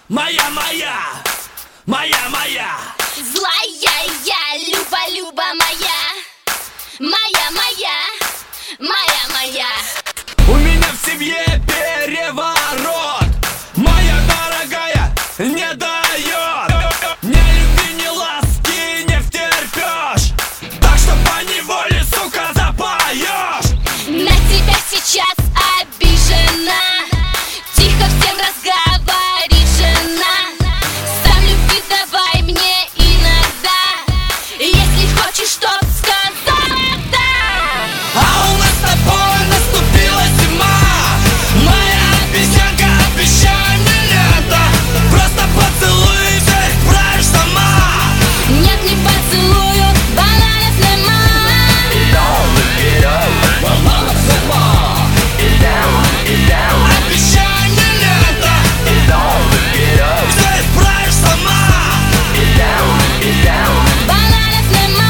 Моя, моя, моя, моя. Злая я, Люба, Люба моя. Моя, моя, моя, моя. У меня в семье переворот. Моя дорогая не дает. Ни любви, ни ласки не втерпешь. Так что поневоле, сука, запоешь. На тебя сейчас обижена. Тихо всем разговорит жена. Сам любви давай мне иногда. Если хочешь, чтоб сказала да. А у нас с тобой наступила зима. Моя обезьянка, обещай мне лето. Просто поцелуй, все исправишь сама. Нет, не поцелую, бананов нема. Обещай мне лето. Все исправишь сама. Бананов нема.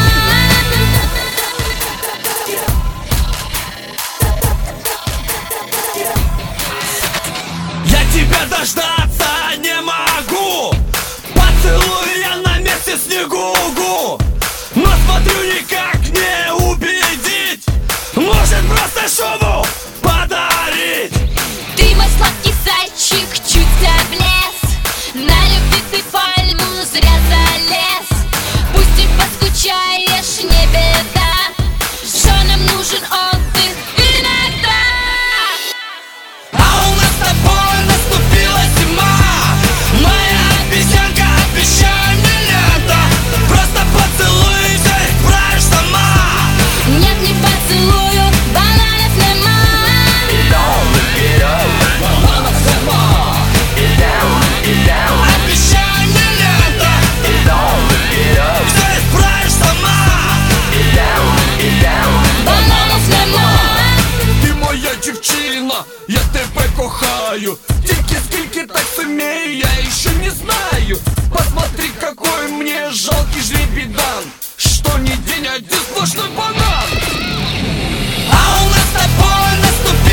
Я тебя дождаться не могу. Поцелуй я на месте снегу. Но смотрю, никак не убедить. Может просто шубу подарить. Ты мой сладкий зайчик, чуть облез. На любви ты пальму зря залез. Пусть и поскучаешь, не беда. Что нам нужен отдых иногда. А у нас с тобой наступила зима. Моя обезьянка, обещай мне лето. Просто поцелуй, все исправишь сама. Нет, не поцелую, бананов нема. Обещай мне лето. Все исправишь сама. Бананов нема. Ти моя дівчина, я тебе кохаю. Тільки скільки так сумею, я еще не знаю. Посмотри, какой мне жалкий жребий дан. Что ни день, один сплошной банан. А у нас с тобой наступил